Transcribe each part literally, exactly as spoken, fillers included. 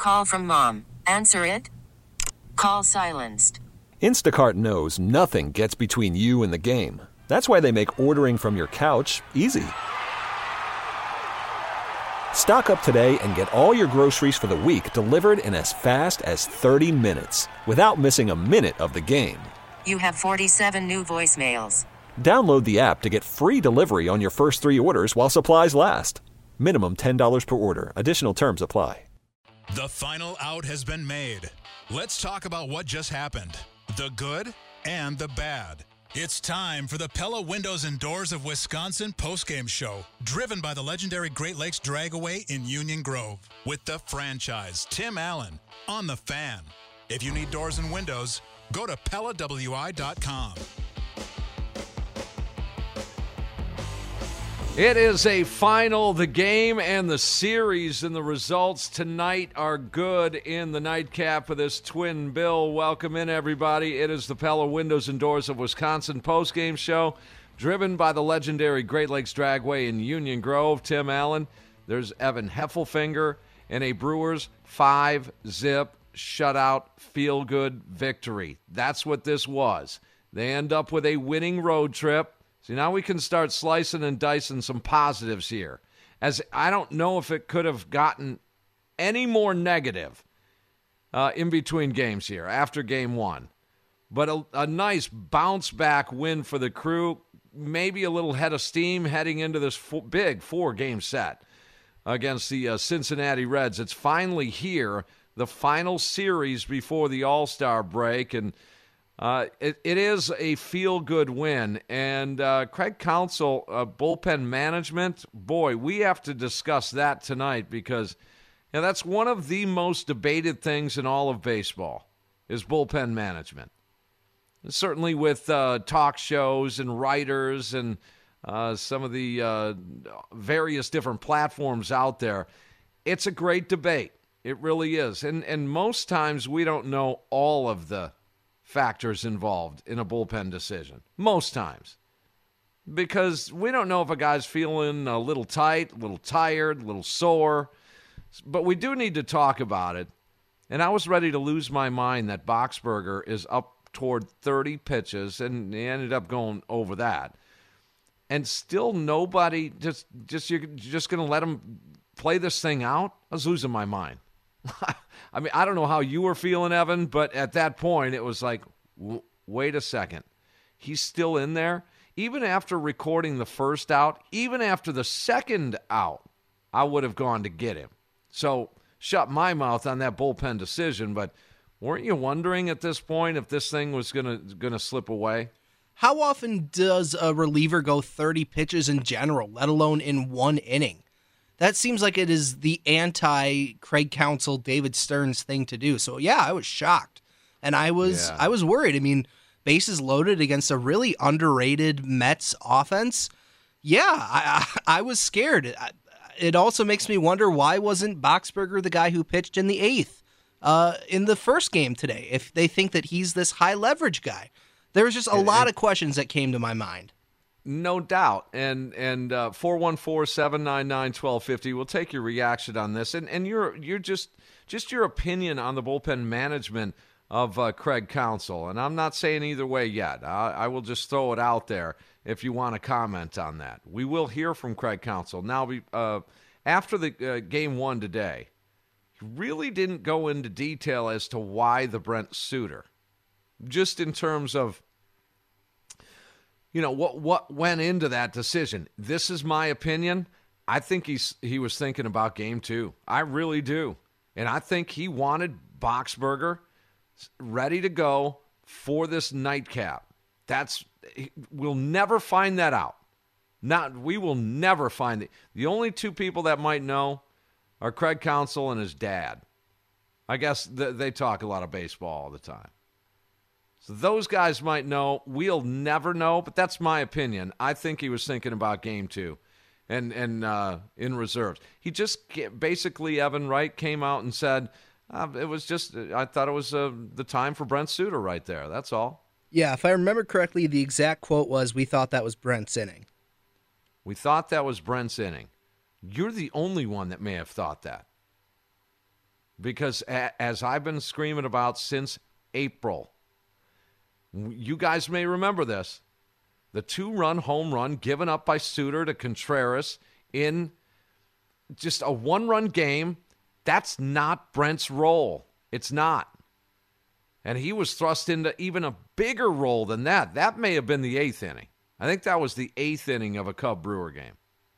Call from mom. Answer it. Call silenced. Instacart knows nothing gets between you and the game. That's why they make ordering from your couch easy. Stock up today and get all your groceries for the week delivered in as fast as thirty minutes without missing a minute of the game. You have forty-seven new voicemails. Download the app to get free delivery on your first three orders while supplies last. Minimum ten dollars per order. Additional terms apply. The final out has been made. Let's talk about what just happened. The good and the bad. It's time for the Pella Windows and Doors of Wisconsin postgame show, driven by the legendary Great Lakes Dragaway in Union Grove, with the franchise, Tim Allen, on The Fan. If you need doors and windows, go to Pella W I dot com. It is a final. The game and the series and the results tonight are good in the nightcap of this twin bill. Welcome in, everybody. It is the Pella Windows and Doors of Wisconsin postgame show, driven by the legendary Great Lakes Dragway in Union Grove. Tim Allen. There's Evan Heffelfinger and a Brewers five-zip shutout feel-good victory. That's what this was. They end up with a winning road trip. See, now we can start slicing and dicing some positives here. As I don't know if it could have gotten any more negative uh, in between games here after game one. But a, a nice bounce-back win for the Crew. Maybe a little head of steam heading into this four, big four-game set against the uh, Cincinnati Reds. It's finally here, the final series before the All-Star break, and Uh, it, it is a feel-good win. And uh, Craig Counsell, uh, bullpen management, boy, we have to discuss that tonight because you know, that's one of the most debated things in all of baseball is bullpen management. And certainly with uh, talk shows and writers and uh, some of the uh, various different platforms out there, it's a great debate. It really is. And, and most times we don't know all of the factors involved in a bullpen decision. Most times. Because we don't know if a guy's feeling a little tight, a little tired, a little sore. But we do need to talk about it. And I was ready to lose my mind that Boxberger is up toward thirty pitches, and he ended up going over that. And still nobody, just, just you're just going to let him play this thing out? I was losing my mind. I mean, I don't know how you were feeling, Evan, but at that point, it was like, w- wait a second. He's still in there? Even after recording the first out, even after the second out, I would have gone to get him. So, shut my mouth on that bullpen decision, but weren't you wondering at this point if this thing was going to going to slip away? How often does a reliever go thirty pitches in general, let alone in one inning? That seems like it is the anti-Craig Counsell, David Stearns thing to do. So, yeah, I was shocked. And I was yeah. I was worried. I mean, bases loaded against a really underrated Mets offense. Yeah, I, I, I was scared. It also makes me wonder, why wasn't Boxberger the guy who pitched in the eighth uh, in the first game today, if they think that he's this high-leverage guy? There was just a lot of questions that came to my mind. No doubt. And and uh, four one four, seven nine nine, one two five zero, we'll take your reaction on this. And and you're you're just just your opinion on the bullpen management of uh, Craig Counsell. And I'm not saying either way yet. I, I will just throw it out there if you want to comment on that. We will hear from Craig Counsell. Now, uh, after the uh, game one today, he really didn't go into detail as to why the Brent Suter. Just in terms of, you know, what what went into that decision. This is my opinion. I think he's he was thinking about game two. I really do. And I think he wanted Boxberger ready to go for this nightcap. That's we'll never find that out. Not we will never find it. The only two people that might know are Craig Counsell and his dad. I guess th- they talk a lot of baseball all the time. So those guys might know. We'll never know, but that's my opinion. I think he was thinking about game two and, and uh, in reserves. He just basically, Evan Wright came out and said, uh, it was just, I thought it was uh, the time for Brent Suter right there. That's all. Yeah, if I remember correctly, the exact quote was, we thought that was Brent's inning. We thought that was Brent's inning. You're the only one that may have thought that. because a- as I've been screaming about since April, you guys may remember this, the two-run home run given up by Suter to Contreras in just a one-run game, that's not Brent's role. It's not. And he was thrust into even a bigger role than that. That may have been the eighth inning. I think that was the eighth inning of a Cub-Brewer game.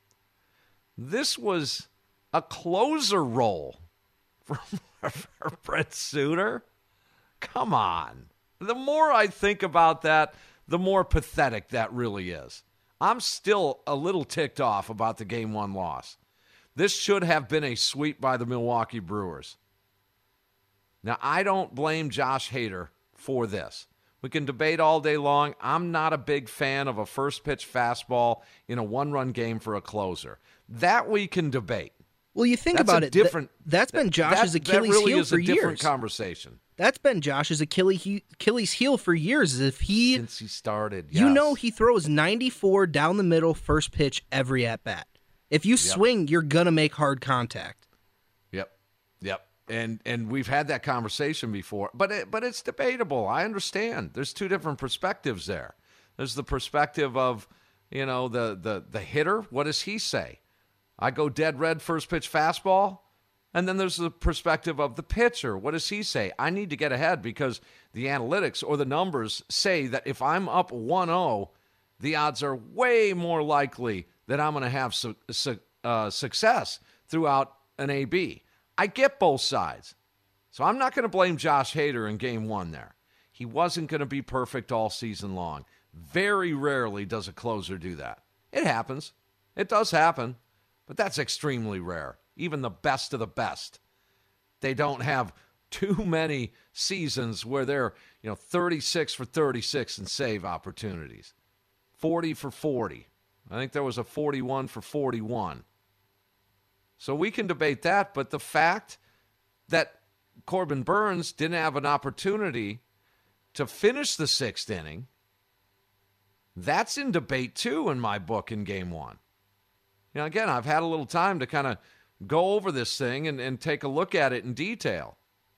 This was a closer role for, for Brent Suter. Come on. The more I think about that, the more pathetic that really is. I'm still a little ticked off about the game one loss. This should have been a sweep by the Milwaukee Brewers. Now, I don't blame Josh Hader for this. We can debate all day long. I'm not a big fan of a first pitch fastball in a one-run game for a closer. That we can debate. Well, you think that's about a it. Different, th- that's been Josh's that, Achilles that really heel is for a different years. Conversation. That's been Josh's Achilles he- Achilles heel for years. If he Since he started, yes. You know he throws ninety-four down the middle first pitch every at bat. If you yep. swing, you're gonna make hard contact. Yep, yep. And and we've had that conversation before, but it, but it's debatable. I understand. There's two different perspectives there. There's the perspective of, you know, the the the hitter. What does he say? I go dead red first pitch fastball. And then there's the perspective of the pitcher. What does he say? I need to get ahead because the analytics or the numbers say that if I'm up one oh, the odds are way more likely that I'm going to have su- su- uh, success throughout an A B. I get both sides. So I'm not going to blame Josh Hader in game one there. He wasn't going to be perfect all season long. Very rarely does a closer do that. It happens. It does happen. But that's extremely rare. Even the best of the best. They don't have too many seasons where they're, you know, thirty-six for thirty-six in save opportunities. forty for forty. I think there was a forty-one for forty-one. So we can debate that, but the fact that Corbin Burnes didn't have an opportunity to finish the sixth inning, that's in debate too in my book in game one. You know, again, I've had a little time to kind of go over this thing and, and take a look at it in detail.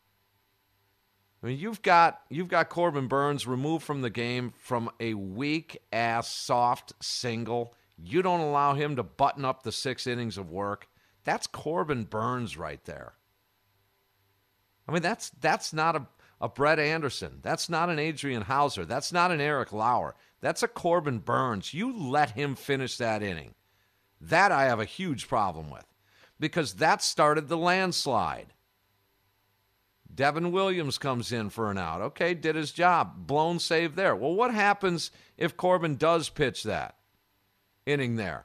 I mean, you've got you've got Corbin Burnes removed from the game from a weak-ass soft single. You don't allow him to button up the six innings of work. That's Corbin Burnes right there. I mean, that's that's not a, a Brett Anderson. That's not an Adrian Hauser. That's not an Eric Lauer. That's a Corbin Burnes. You let him finish that inning. That I have a huge problem with because that started the landslide. Devin Williams comes in for an out. Okay, did his job. Blown save there. Well, what happens if Corbin does pitch that inning there?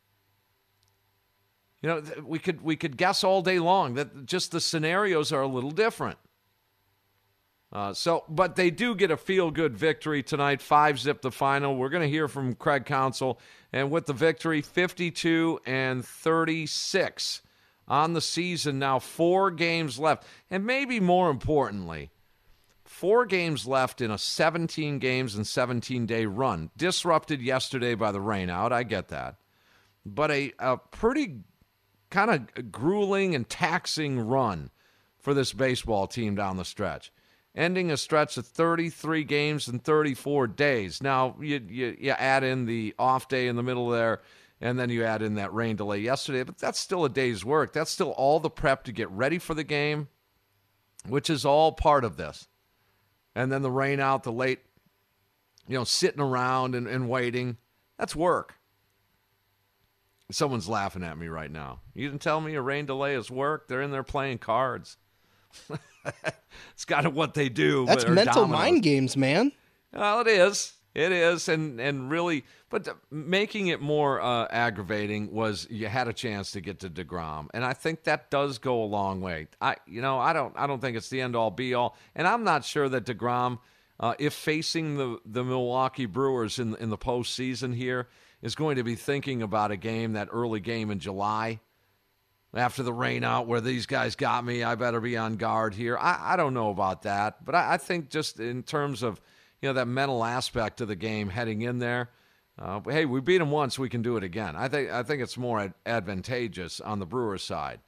You know, we could we could guess all day long that just the scenarios are a little different. Uh, so, but they do get a feel-good victory tonight, five-zip the final. We're going to hear from Craig Counsell, and with the victory, fifty-two and thirty-six on the season now, four games left. And maybe more importantly, four games left in a seventeen games and seventeen-day run. Disrupted yesterday by the rain out, I get that. But a, a pretty kind of grueling and taxing run for this baseball team down the stretch. Ending a stretch of thirty-three games in thirty-four days. Now, you, you you add in the off day in the middle there, and then you add in that rain delay yesterday, but that's still a day's work. That's still all the prep to get ready for the game, which is all part of this. And then the rain out, the late, you know, sitting around and, and waiting. That's work. Someone's laughing at me right now. You didn't tell me a rain delay is work? They're in there playing cards. It's kind of what they do. That's mental dominoes. Mind games, man. Well, it is. It is. And, and really, but making it more uh, aggravating was you had a chance to get to DeGrom. And I think that does go a long way. I, you know, I don't, I don't think it's the end all be all. And I'm not sure that DeGrom, uh, if facing the, the Milwaukee Brewers in, in the postseason here, is going to be thinking about a game, that early game in July. After the rain out where these guys got me, I better be on guard here. I, I don't know about that. But I, I think just in terms of, you know, that mental aspect of the game heading in there, uh, hey, we beat them once, we can do it again. I think I think it's more ad- advantageous on the Brewers side.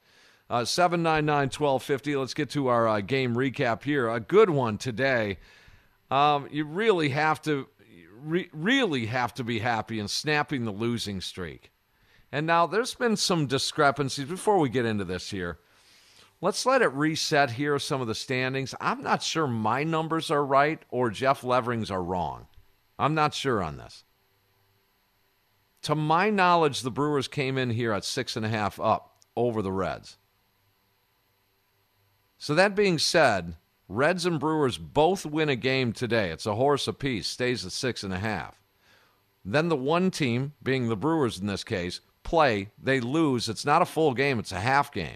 Uh, seven nine nine, one two five zero. Let's get to our uh, game recap here. A good one today. Um, you really have to re- really have to be happy in snapping the losing streak. And now there's been some discrepancies. Before we get into this here, let's let it reset here, some of the standings. I'm not sure my numbers are right or Jeff Levering's are wrong. I'm not sure on this. To my knowledge, the Brewers came in here at six and a half up over the Reds. So that being said, Reds and Brewers both win a game today. It's a horse apiece, stays at six and a half. Then the one team, being the Brewers in this case, play, they lose. It's not a full game, it's a half game.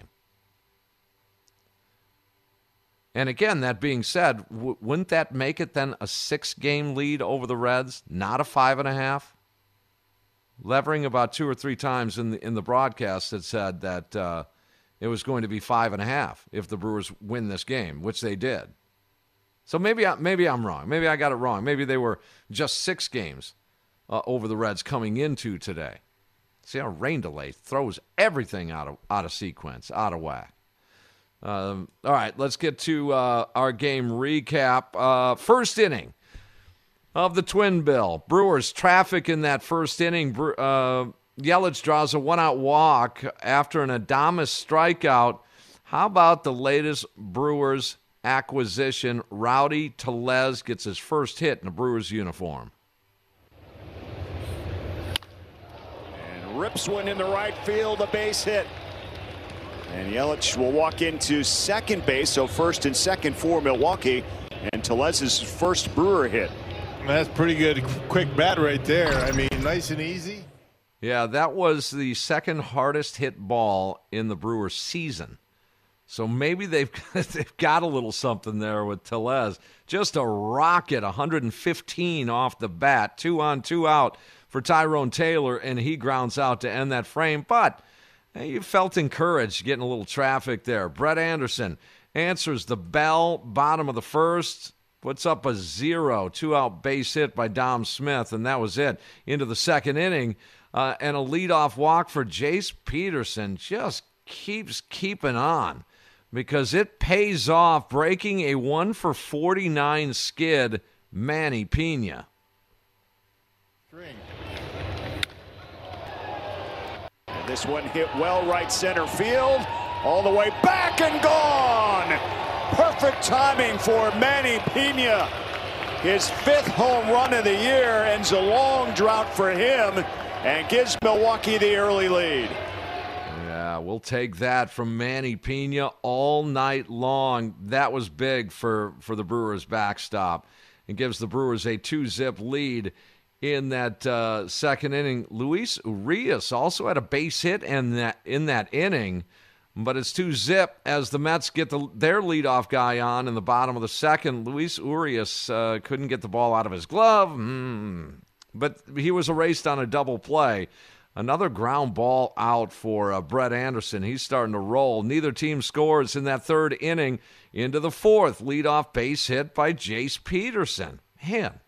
And again, that being said, w- wouldn't that make it then a six-game lead over the Reds, not a five and a half? Levering about two or three times in the in the broadcast had said that uh, it was going to be five and a half if the Brewers win this game, which they did. So maybe I, maybe I'm wrong. Maybe I got it wrong. Maybe they were just six games uh, over the Reds coming into today. See how rain delay throws everything out of out of sequence, out of whack. Um, all right, let's get to uh, our game recap. Uh, first inning of the Twin Bill. Brewers traffic in that first inning. Uh, Yelich draws a one-out walk after an Adames strikeout. How about the latest Brewers acquisition? Rowdy Tellez gets his first hit in a Brewers uniform. And rips one in the right field, a base hit. And Yelich will walk into second base, so first and second for Milwaukee. And Tellez's first Brewer hit. That's pretty good, quick bat right there. I mean, nice and easy. Yeah, that was the second hardest hit ball in the Brewers season. So maybe they've they've got a little something there with Tellez. Just a rocket, one hundred fifteen off the bat, two on, two out for Tyrone Taylor, and he grounds out to end that frame. But hey, you felt encouraged getting a little traffic there. Brett Anderson answers the bell, bottom of the first. Puts up a zero, two-out base hit by Dom Smith, and that was it. Into the second inning, uh, and a leadoff walk for Jace Peterson. Just keeps keeping on because it pays off, breaking a one for forty-nine skid, Manny Pena. And this one hit well right center field, all the way back and gone. Perfect timing for Manny Pena. His fifth home run of the year ends a long drought for him and gives Milwaukee the early lead. Yeah, we'll take that from Manny Pena all night long. That was big for, for the Brewers' backstop. It gives the Brewers a two-zip lead in that uh, second inning. Luis Urias also had a base hit in that, in that inning. But it's two-zip as the Mets get the, their leadoff guy on in the bottom of the second. Luis Urias uh, couldn't get the ball out of his glove, mm. but he was erased on a double play. Another ground ball out for uh, Brett Anderson. He's starting to roll. Neither team scores in that third inning. Into the fourth, leadoff base hit by Jace Peterson. Man,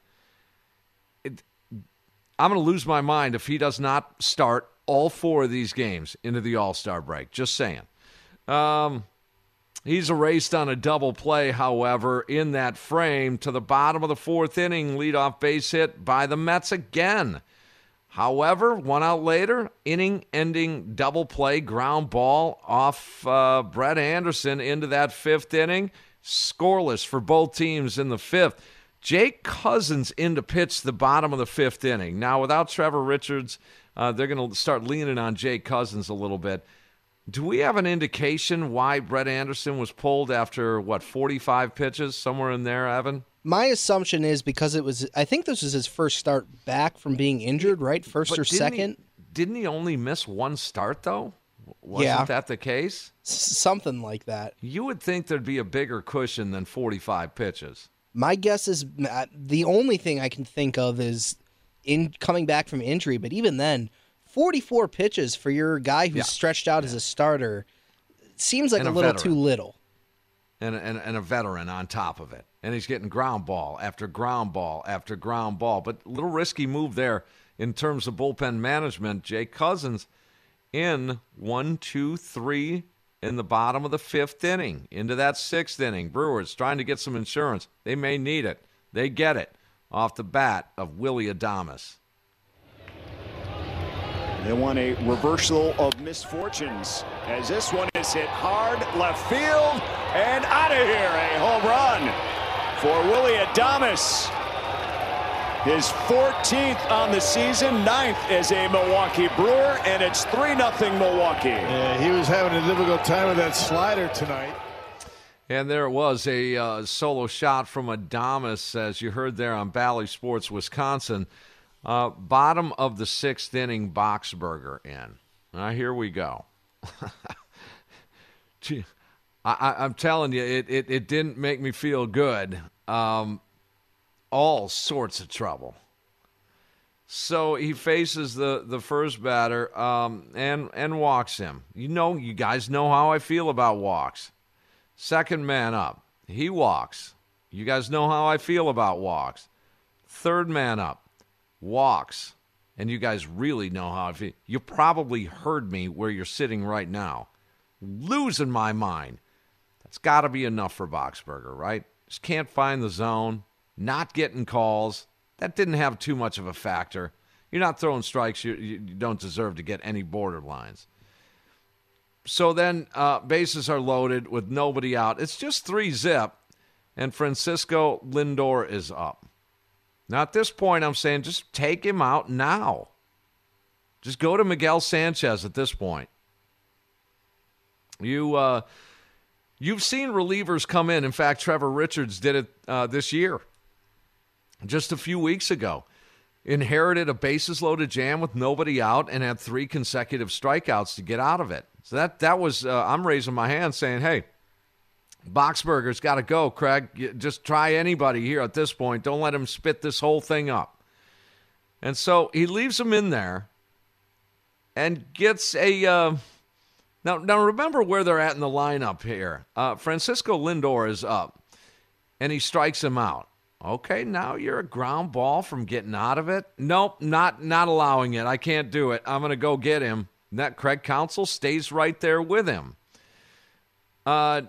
it, I'm going to lose my mind if he does not start all four of these games into the All-Star break. Just saying. Um, he's erased on a double play, however, in that frame to the bottom of the fourth inning, leadoff base hit by the Mets again. However, one out later, inning-ending double play, ground ball off uh, Brett Anderson into that fifth inning. Scoreless for both teams in the fifth. Jake Cousins in to pitch the bottom of the fifth inning. Now, without Trevor Richards, uh, they're going to start leaning on Jake Cousins a little bit. Do we have an indication why Brett Anderson was pulled after, what, forty-five pitches, somewhere in there, Evan? My assumption is because it was, I think this was his first start back from being injured, right? First but or didn't second? He, didn't he only miss one start, though? Wasn't yeah. that the case? S- something like that. You would think there'd be a bigger cushion than forty-five pitches. My guess is uh, the only thing I can think of is in coming back from injury, but even then, forty-four pitches for your guy who's yeah. stretched out yeah. as a starter seems like and a, a little veteran. too little. And, and, and a veteran on top of it. And he's getting ground ball after ground ball after ground ball. But a little risky move there in terms of bullpen management. Jake Cousins in one, two, three, in the bottom of the fifth inning, into that sixth inning. Brewers trying to get some insurance. They may need it. They get it off the bat of Willy Adames. They want a reversal of misfortunes as this one is hit hard left field and out of here. A home run for Willy Adames. His fourteenth on the season, ninth as a Milwaukee Brewer, and it's three nothing Milwaukee. Yeah, he was having a difficult time with that slider tonight. And there was a uh, solo shot from Adames, as you heard there on Bally Sports Wisconsin. Uh, bottom of the sixth inning, Boxberger in. Now, here we go. Gee, I, I'm telling you, it, it, it didn't make me feel good. Um, all sorts of trouble. So he faces the, the first batter um, and, and walks him. You know, you guys know how I feel about walks. Second man up. He walks. You guys know how I feel about walks. Third man up. Walks. And you guys really know how I feel. You probably heard me where you're sitting right now. Losing my mind. That's got to be enough for Boxberger, right? Just can't find the zone. Not getting calls. That didn't have too much of a factor. You're not throwing strikes. You, you don't deserve to get any borderlines. So then uh, bases are loaded with nobody out. It's just three zip, and Francisco Lindor is up. Now, at this point, I'm saying just take him out now. Just go to Miguel Sanchez at this point. You, uh, you've seen relievers come in. In fact, Trevor Richards did it uh, this year, just a few weeks ago. Inherited a bases-loaded jam with nobody out and had three consecutive strikeouts to get out of it. So that, that was, uh, I'm raising my hand saying, hey, Boxberger's got to go, Craig. Just try anybody here at this point. Don't let him spit this whole thing up. And so he leaves him in there and gets a uh, – now, now remember where they're at in the lineup here. Uh, Francisco Lindor is up, and he strikes him out. Okay, now you're a ground ball from getting out of it. Nope, not not allowing it. I can't do it. I'm going to go get him. And that Craig Counsell stays right there with him. Uh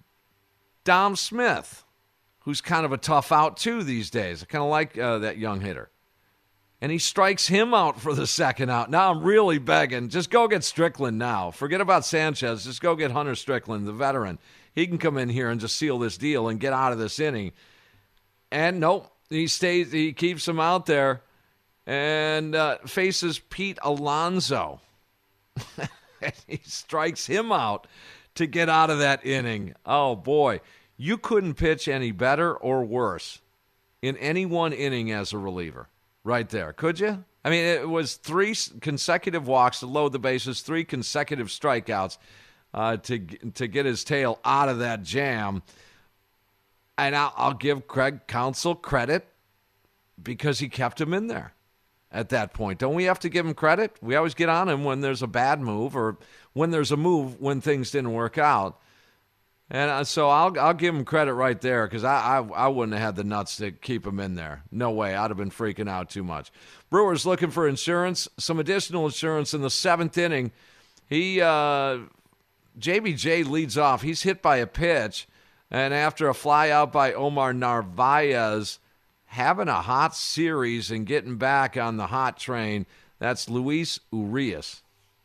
Dom Smith, who's kind of a tough out, too, these days. I kind of like uh, that young hitter. And he strikes him out for the second out. Now I'm really begging. Just go get Strickland now. Forget about Sanchez. Just go get Hunter Strickland, the veteran. He can come in here and just seal this deal and get out of this inning. And nope, he stays. He keeps him out there and uh, faces Pete Alonso. He strikes him out to get out of that inning. Oh, boy. You couldn't pitch any better or worse in any one inning as a reliever right there, could you? I mean, it was three consecutive walks to load the bases, three consecutive strikeouts uh, to, to get his tail out of that jam. And I'll, I'll give Craig Counsell credit because he kept him in there at that point. Don't we have to give him credit? We always get on him when there's a bad move or when there's a move when things didn't work out. And so I'll I'll give him credit right there because I, I I wouldn't have had the nuts to keep him in there. No way. I'd have been freaking out too much. Brewers looking for insurance, some additional insurance in the seventh inning. He uh, J B J leads off. He's hit by a pitch, and after a fly out by Omar Narvaez, having a hot series and getting back on the hot train, that's Luis Urias.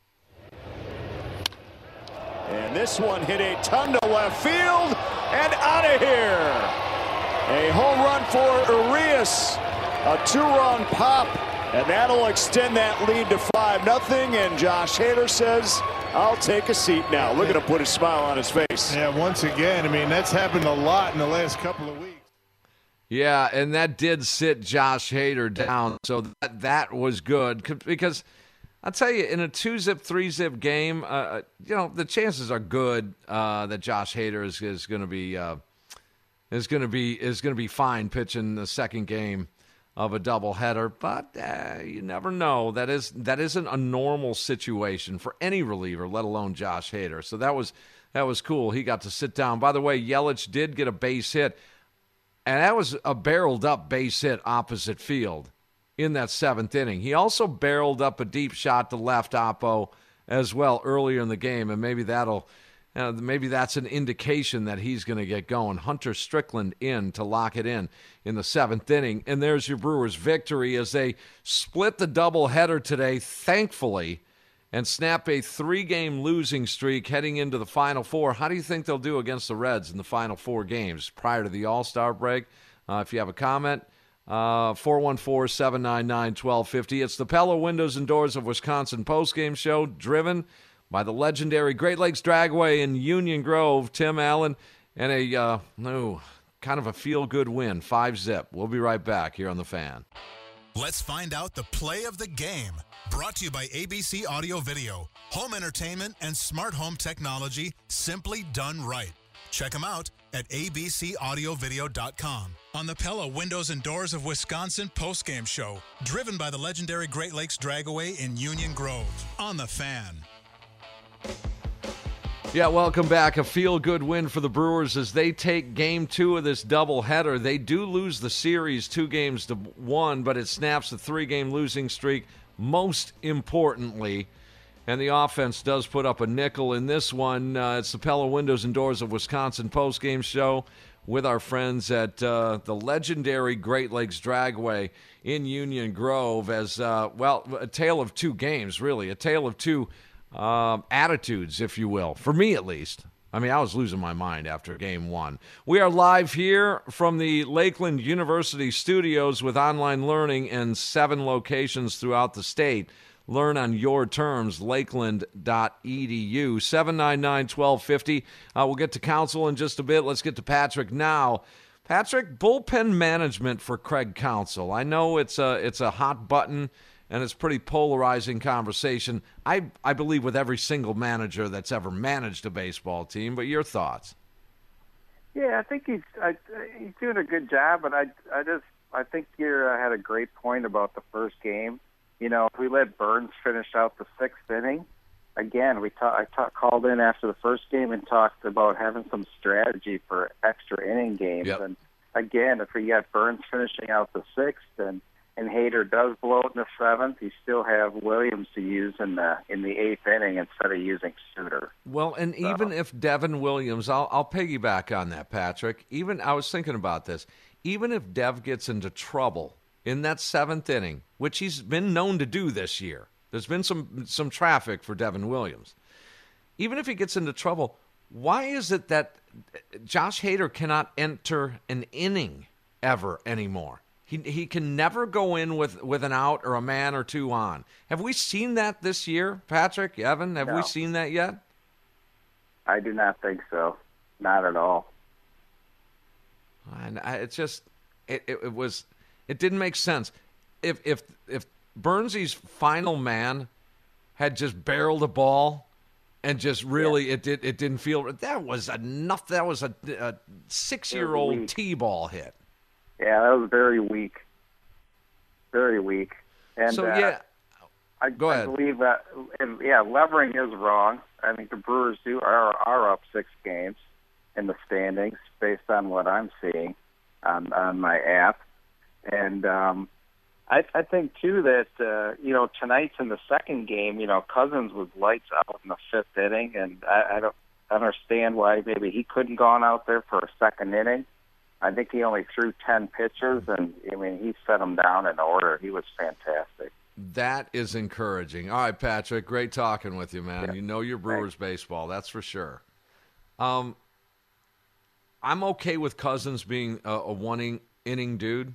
And this one hit a ton to left field and out of here. A home run for Urias. A two-run pop, and that'll extend that lead to five nothing. And Josh Hader says, I'll take a seat now. Look at him put a smile on his face. Yeah, once again, I mean, that's happened a lot in the last couple of weeks. Yeah, and that did sit Josh Hader down, so that, that was good because – I'll tell you, in a two-zip, three-zip game, uh, you know, the chances are good uh, that Josh Hader is, is going to be uh, is going to be is going to be fine pitching the second game of a doubleheader. But uh, you never know. That is that isn't a normal situation for any reliever, let alone Josh Hader. So that was that was cool. He got to sit down. By the way, Yelich did get a base hit, and that was a barreled-up base hit opposite field in that seventh inning. He also barreled up a deep shot to left oppo as well earlier in the game, and maybe that'll Uh, maybe that's an indication that he's going to get going. Hunter Strickland in to lock it in in the seventh inning. And there's your Brewers' victory as they split the doubleheader today, thankfully, and snap a three-game losing streak heading into the Final Four. How do you think they'll do against the Reds in the Final Four games prior to the All-Star break? Uh, if you have a comment, uh, four one four, seven nine nine, one two five zero. It's the Pella Windows and Doors of Wisconsin postgame show, driven by the legendary Great Lakes Dragway in Union Grove. Tim Allen, and a uh, no, kind of a feel-good win, five zip. We'll be right back here on The Fan. Let's find out the play of the game. Brought to you by A B C Audio Video. Home entertainment and smart home technology simply done right. Check them out at a b c audio video dot com. On the Pella Windows and Doors of Wisconsin postgame show, driven by the legendary Great Lakes Dragway in Union Grove. On The Fan. Yeah, welcome back. A feel-good win for the Brewers as they take game two of this doubleheader. They do lose the series two games to one, but it snaps a three-game losing streak, most importantly. And the offense does put up a nickel in this one. Uh, it's the Pella Windows and Doors of Wisconsin postgame show with our friends at uh, the legendary Great Lakes Dragway in Union Grove as, uh, well, a tale of two games, really. A tale of two Um, attitudes, if you will, for me at least. I mean, I was losing my mind after game one. We are live here from the Lakeland University studios with online learning in seven locations throughout the state. Learn on your terms, lakeland dot e d u. seven nine nine, one two five zero. Uh, we'll get to council in just a bit. Let's get to Patrick now. Patrick, bullpen management for Craig Counsell. I know it's a, it's a hot button, and it's pretty polarizing conversation, I I believe, with every single manager that's ever managed a baseball team. But your thoughts? Yeah, I think he's I, he's doing a good job, but I I just I think you uh, had a great point about the first game. You know, if we let Burns finish out the sixth inning, again, we ta- I ta- called in after the first game and talked about having some strategy for extra inning games. Yep. And again, if we got Burns finishing out the sixth and and Hader does blow it in the seventh, you still have Williams to use in the in the eighth inning instead of using Suter. Well, and so. Even if Devin Williams, I'll, I'll piggyback on that, Patrick. Even I was thinking about this. Even if Dev gets into trouble in that seventh inning, which he's been known to do this year, there's been some some traffic for Devin Williams. Even if he gets into trouble, why is it that Josh Hader cannot enter an inning ever anymore? He he can never go in with, with an out or a man or two on. Have we seen that this year, Patrick, Evan? Have no. we seen that yet? I do not think so. Not at all. And I, it just it, it, it was it didn't make sense. If if if Burnsy's final man had just barreled a ball and just really yeah. it did it didn't feel that was enough. That was a, a six year old T-ball hit. Yeah, that was very weak. Very weak. And so, uh, yeah. I, Go I ahead. believe that, and, yeah, levering is wrong. I think the Brewers do are, are up six games in the standings based on what I'm seeing on, on my app. And um, I, I think, too, that, uh, you know, tonight's in the second game, you know, Cousins was lights out in the fifth inning, and I, I don't understand why maybe he couldn't gone out there for a second inning. I think he only threw ten pitches, and, I mean, he set them down in order. He was fantastic. That is encouraging. All right, Patrick, great talking with you, man. Yeah. You know your Brewers Thanks. baseball, that's for sure. Um, I'm okay with Cousins being a, a one-inning dude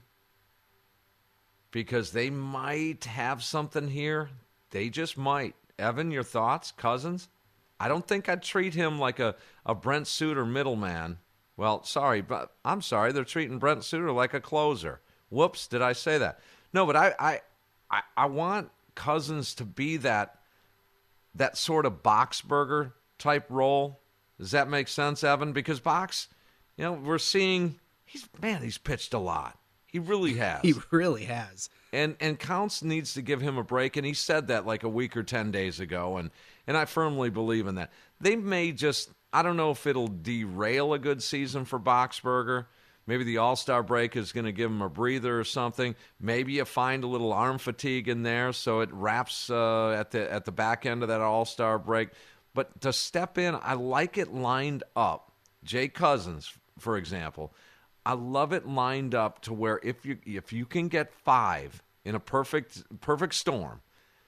because they might have something here. They just might. Evan, your thoughts? Cousins? I don't think I'd treat him like a, a Brent Suter middleman. Well, sorry, but I'm sorry. They're treating Brent Suter like a closer. Whoops, did I say that? No, but I, I, I, I want Cousins to be that that sort of Boxberger type role. Does that make sense, Evan? Because Box, you know, we're seeing he's man, he's pitched a lot. He really has. He really has. And and Counts needs to give him a break, and he said that like a week or ten days ago, and and I firmly believe in that. They may just. I don't know if it'll derail a good season for Boxberger. Maybe the All-Star break is going to give him a breather or something. Maybe you find a little arm fatigue in there, so it wraps uh, at the at the back end of that All-Star break. But to step in, I like it lined up. Jay Cousins, for example, I love it lined up to where if you if you can get five in a perfect perfect storm,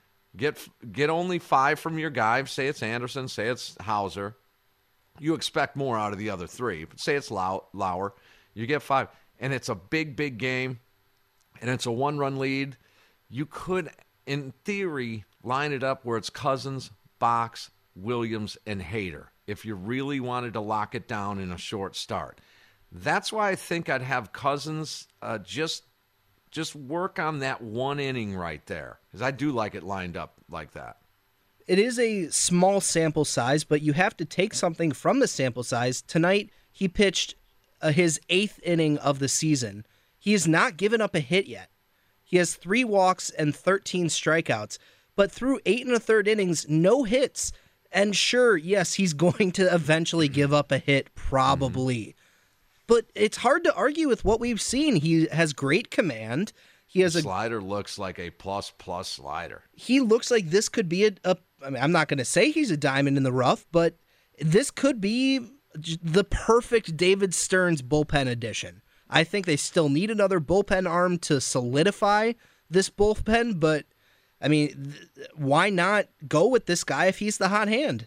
get get only five from your guy. Say it's Anderson, say it's Hauser. You expect more out of the other three. But say it's Lauer, you get five, and it's a big, big game, and it's a one-run lead. You could, in theory, line it up where it's Cousins, Box, Williams, and Hader if you really wanted to lock it down in a short start. That's why I think I'd have Cousins uh, just just work on that one inning right there, because I do like it lined up like that. It is a small sample size, but you have to take something from the sample size. Tonight, he pitched uh, his eighth inning of the season. He has not given up a hit yet. He has three walks and thirteen strikeouts, but through eight and a third innings, no hits. And sure, yes, he's going to eventually give up a hit, probably. Mm-hmm. But it's hard to argue with what we've seen. He has great command. He has the a slider looks like a plus plus slider. He looks like this could be a, a I mean, I'm not going to say he's a diamond in the rough, but this could be the perfect David Stearns bullpen addition. I think they still need another bullpen arm to solidify this bullpen, but I mean, th- why not go with this guy if he's the hot hand?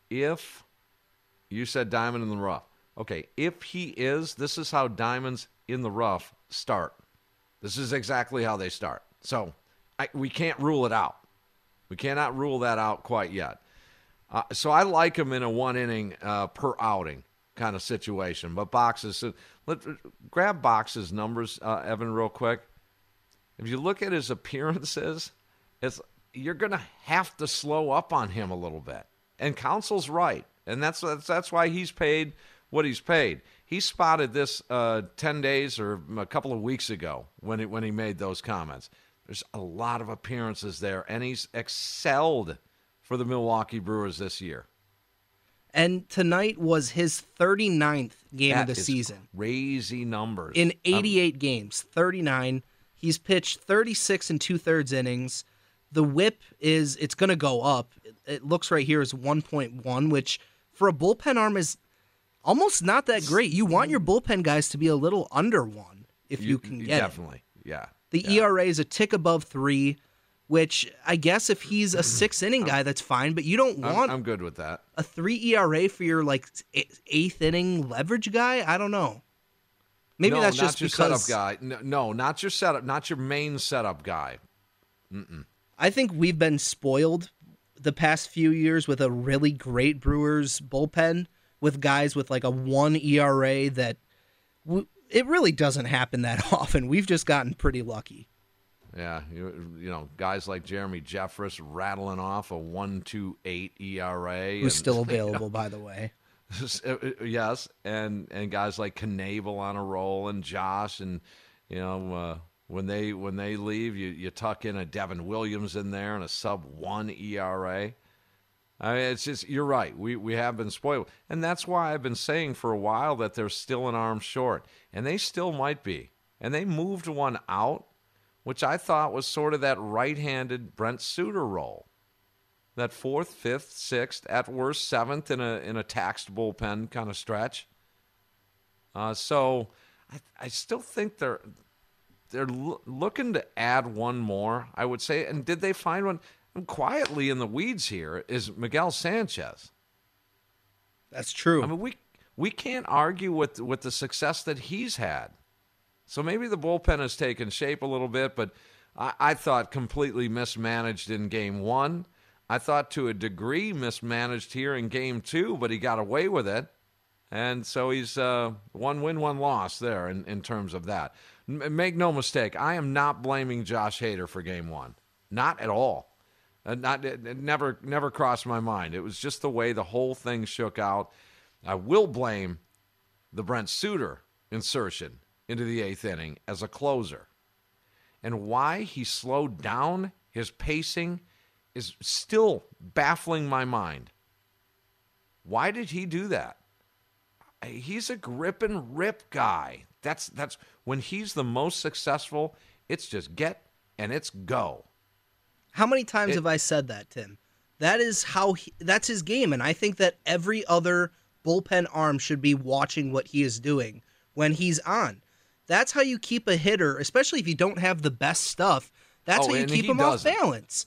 If you said diamond in the rough, okay, if he is, this is how diamonds in the rough start. This is exactly how they start. So I, we can't rule it out. We cannot rule that out quite yet. Uh, so I like him in a one inning uh, per outing kind of situation. But Boxes, so let grab Box's numbers, uh, Evan, real quick. If you look at his appearances, it's you're going to have to slow up on him a little bit. And Council's right, and that's that's that's why he's paid what he's paid. He spotted this uh, ten days or a couple of weeks ago when he, when he made those comments. There's a lot of appearances there, and he's excelled for the Milwaukee Brewers this year. And tonight was his thirty-ninth game that of the is season. Crazy numbers. In eighty-eight um, games, thirty-nine. He's pitched thirty-six and two-thirds innings. The whip is, it's going to go up. It, it looks right here is one point one, which for a bullpen arm is almost not that great. You want your bullpen guys to be a little under one if you, you can get definitely, it. yeah. The yeah. E R A is a tick above three, which I guess if he's a six-inning guy, that's fine, but you don't want I'm, I'm good with that. A three E R A for your like eighth-inning leverage guy? I don't know. Maybe no, that's not just your because... setup guy. No, no, not your setup, not your main setup guy. Mm-mm. I think we've been spoiled the past few years with a really great Brewers bullpen with guys with like a one E R A that w- it really doesn't happen that often. We've just gotten pretty lucky. Yeah, you, you know, guys like Jeremy Jeffress rattling off a one point two eight E R A. Who's and, still available, you know, by the way. Yes, and and guys like Knable on a roll, and Josh, and you know uh, when they when they leave, you you tuck in a Devin Williams in there and a sub one E R A. I mean, it's just you're right. We we have been spoiled, and that's why I've been saying for a while that they're still an arm short, and they still might be. And they moved one out, which I thought was sort of that right-handed Brent Suter role. That fourth, fifth, sixth, at worst seventh in a in a taxed bullpen kind of stretch. Uh, so I, I still think they're they're lo- looking to add one more, I would say. And did they find one? And quietly in the weeds here is Miguel Sanchez. That's true. I mean, we we can't argue with with the success that he's had. So maybe the bullpen has taken shape a little bit, but I, I thought completely mismanaged in game one. I thought to a degree mismanaged here in game two, but he got away with it. And so he's uh, one win, one loss there in, in terms of that. M- make no mistake, I am not blaming Josh Hader for game one. Not at all. Uh, not it, it never never crossed my mind. It was just the way the whole thing shook out. I will blame the Brent Suter insertion into the eighth inning as a closer. And why he slowed down his pacing is still baffling my mind. Why did he do that? He's a grip and rip guy. That's that's when he's the most successful, it's just get and it's go. How many times It, have I said that, Tim? That is how he, that's his game, and I think that every other bullpen arm should be watching what he is doing when he's on. That's how you keep a hitter, especially if you don't have the best stuff. That's oh, how you keep him doesn't. off balance.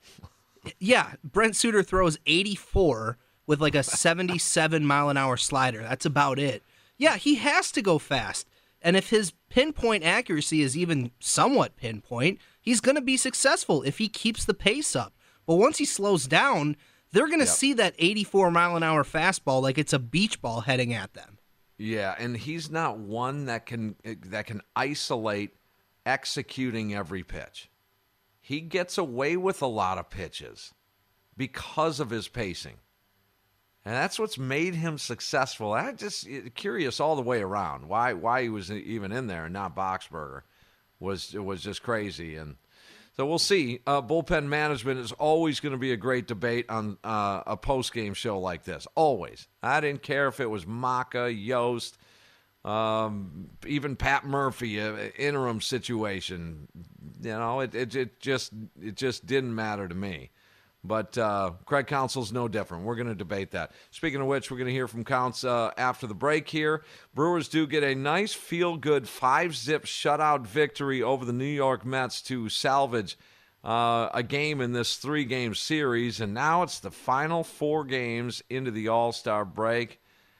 Yeah, Brent Suter throws eighty-four with like a seventy-seven mile an hour slider. That's about it. Yeah, he has to go fast. And if his pinpoint accuracy is even somewhat pinpoint, he's going to be successful if he keeps the pace up. But once he slows down, they're going to yep. see that eighty-four mile an hour fastball like it's a beach ball heading at them. Yeah, and he's not one that can that can isolate executing every pitch. He gets away with a lot of pitches because of his pacing. And that's what's made him successful. I'm just curious all the way around why why he was even in there and not Boxberger was it was just crazy. And so we'll see. Uh, bullpen management is always going to be a great debate on uh, a post-game show like this. Always. I didn't care if it was Maka, Yost, um, even Pat Murphy, an interim situation. You know, it, it it just it just didn't matter to me. But uh, Craig Counsell's no different. We're going to debate that. Speaking of which, we're going to hear from Counts uh, after the break here. Brewers do get a nice feel-good five-zip shutout victory over the New York Mets to salvage uh, a game in this three-game series. And now it's the final four games into the All-Star break.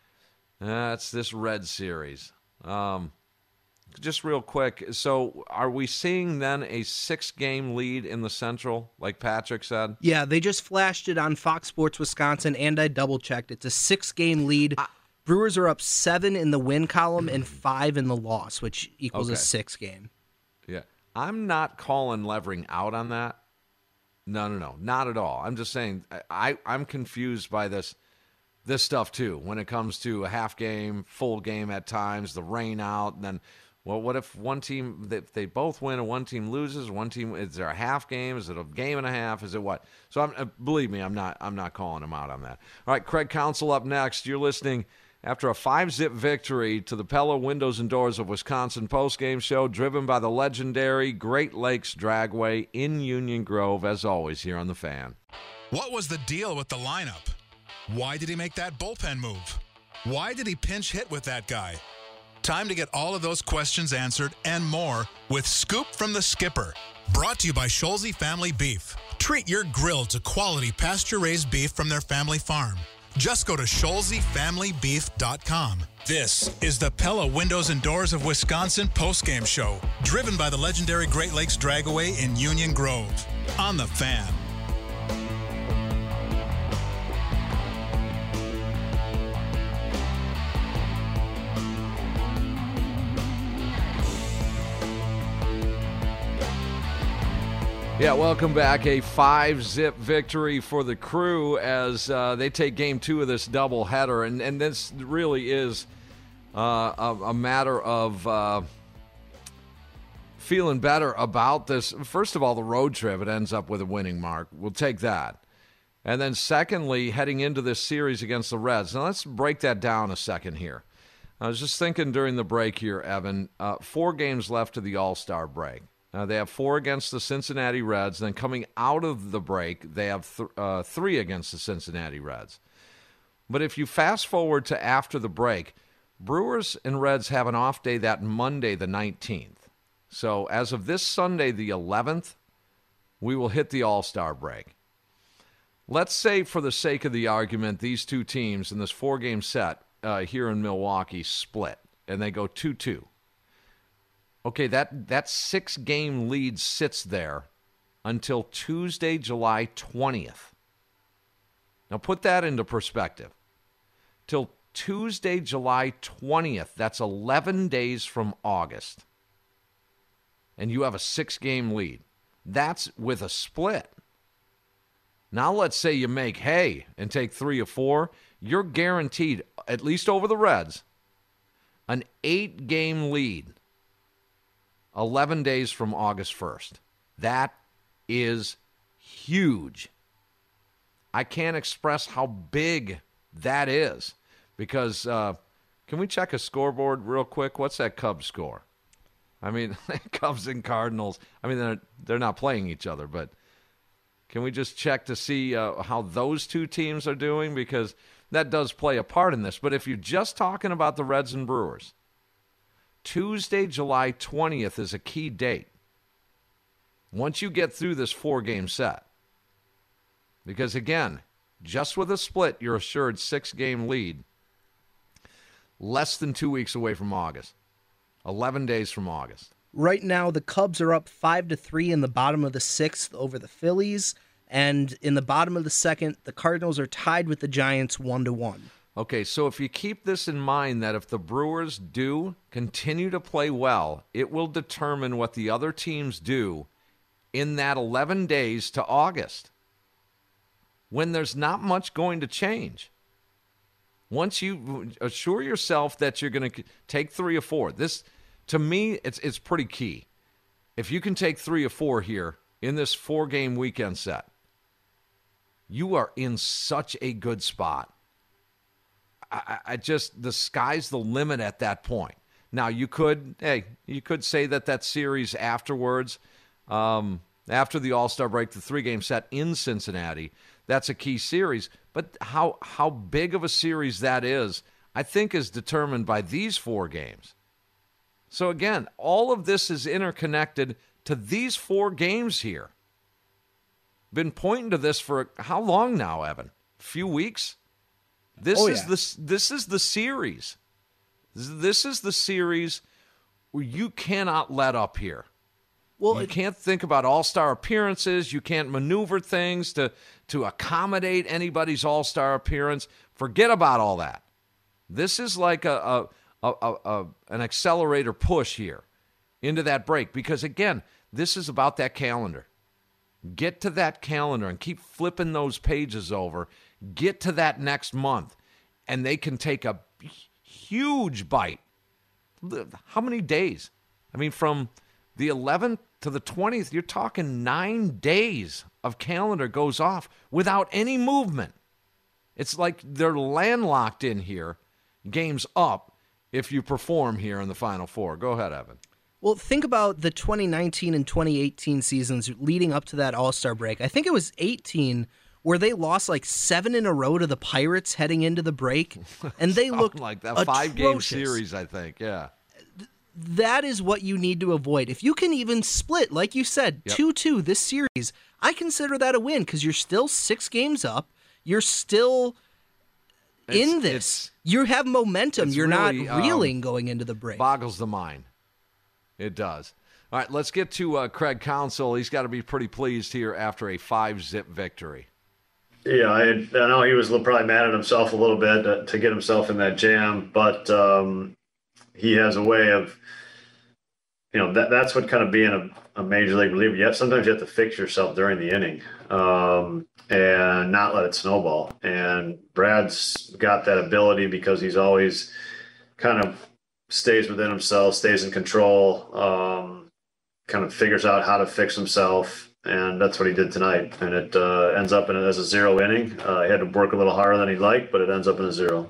That's uh, this Red series. Um Just real quick, so are we seeing then a six-game lead in the Central, like Patrick said? Yeah, they just flashed it on Fox Sports Wisconsin, and I double-checked. It's a six-game lead. I, Brewers are up seven in the win column and five in the loss, which equals okay. a six-game. Yeah, I'm not calling Levering out on that. No, no, no, not at all. I'm just saying I, I'm confused by this this stuff, too, when it comes to a half game, full game at times, the rain out, and then... Well, what if one team, if they both win and one team loses, one team, is there a half game? Is it a game and a half? Is it what? So I'm, uh, believe me, I'm not I'm not calling them out on that. All right, Craig Counsell up next. You're listening after a five-zip victory to the Pella Windows and Doors of Wisconsin postgame show, driven by the legendary Great Lakes Dragway in Union Grove, as always, here on The Fan. What was the deal with the lineup? Why did he make that bullpen move? Why did he pinch hit with that guy? Time to get all of those questions answered and more with Scoop from the Skipper. Brought to you by Scholze Family Beef. Treat your grill to quality pasture-raised beef from their family farm. Just go to Scholze Family Beef dot com. This is the Pella Windows and Doors of Wisconsin postgame show, driven by the legendary Great Lakes Dragway in Union Grove. On The Fan. Yeah, welcome back. A five-zip victory for the Crew as uh, they take game two of this doubleheader. And, and this really is uh, a, a matter of uh, feeling better about this. First of all, the road trip, it ends up with a winning mark. We'll take that. And then secondly, heading into this series against the Reds. Now, let's break that down a second here. I was just thinking during the break here, Evan, uh, four games left to the All-Star break. Uh, they have four against the Cincinnati Reds. Then coming out of the break, they have th- uh, three against the Cincinnati Reds. But if you fast forward to after the break, Brewers and Reds have an off day that Monday, the nineteenth. So as of this Sunday, the eleventh, we will hit the All-Star break. Let's say, for the sake of the argument, these two teams in this four-game set uh, here in Milwaukee split, and they go two two. Okay, that, that six-game lead sits there until Tuesday, July twentieth. Now put that into perspective. Till Tuesday, July twentieth, that's eleven days from August. And you have a six-game lead. That's with a split. Now let's say you make hay and take three or four. You're guaranteed, at least over the Reds, an eight-game lead. eleven days from August first. That is huge. I can't express how big that is because, uh, can we check a scoreboard real quick? What's that Cubs score? I mean, Cubs and Cardinals, I mean, they're, they're not playing each other, but Can we just check to see uh, how those two teams are doing? Because that does play a part in this. But if you're just talking about the Reds and Brewers, Tuesday, July twentieth is a key date. Once you get through this four-game set. Because, again, just with a split, you're assured six-game lead. Less than two weeks away from August. eleven days from August. Right now, the Cubs are up five to three in the bottom of the sixth over the Phillies. And in the bottom of the second, the Cardinals are tied with the Giants one to one. Okay, so if you keep this in mind, that if the Brewers do continue to play well, it will determine what the other teams do in that eleven days to August, when there's not much going to change. Once you assure yourself that you're going to take three or four, this, to me, it's it's pretty key. If you can take three or four here in this four-game weekend set, you are in such a good spot. I, I just, the sky's the limit at that point. Now, you could, hey, you could say that that series afterwards, um, after the All-Star break, the three-game set in Cincinnati, that's a key series. But how how big of a series that is, I think, is determined by these four games. So, again, all of this is interconnected to these four games here. Been pointing to this for how long now, Evan? A few weeks? This oh, is yeah. the this is the series. This is the series where you cannot let up here. Well, you it, can't think about all-star appearances. You can't maneuver things to, to accommodate anybody's all-star appearance. Forget about all that. This is like a, a, a, a an accelerator push here into that break because, again, this is about that calendar. Get to that calendar and keep flipping those pages over. Get to that next month, and they can take a huge bite. How many days? I mean, from the eleventh to the twentieth, you're talking nine days of calendar goes off without any movement. It's like they're landlocked in here, games up, if you perform here in the Final Four. Go ahead, Evan. Well, think about the twenty nineteen and twenty eighteen seasons leading up to that All-Star break. I think it was eighteen where they lost like seven in a row to the Pirates heading into the break, and they looked like that atrocious. five-game series, I think, yeah. That is what you need to avoid. If you can even split, like you said, Yep. two two this series, I consider that a win because you're still six games up. You're still It's- in this. it's- You have momentum. it's You're really, not reeling um, going into the break. Boggles the mind. It does. All right, let's get to uh, Craig Counsell. He's got to be pretty pleased here after a five-zip victory. Yeah, I, I know he was probably mad at himself a little bit to, to get himself in that jam, but um, he has a way of, you know, that that's what kind of being a, a major league reliever. Yeah, sometimes you have to fix yourself during the inning um, and not let it snowball. And Brad's got that ability because he's always kind of stays within himself, stays in control, um, kind of figures out how to fix himself. And that's what he did tonight. And it uh, ends up in it as a zero inning. Uh, he had to work a little harder than he'd like, but it ends up in a zero.